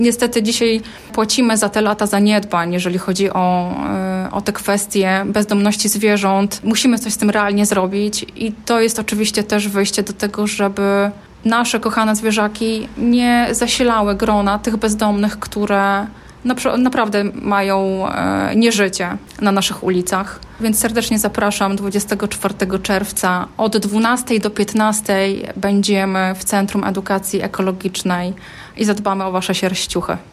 Niestety dzisiaj płacimy za te lata zaniedbań, jeżeli chodzi o te kwestie bezdomności zwierząt. Musimy coś z tym realnie zrobić i to jest oczywiście też wyjście do tego, żeby nasze kochane zwierzaki nie zasilały grona tych bezdomnych, które naprawdę mają nieżycie na naszych ulicach. Więc serdecznie zapraszam 24 czerwca od 12 do 15 będziemy w Centrum Edukacji Ekologicznej i zadbamy o wasze sierściuchy.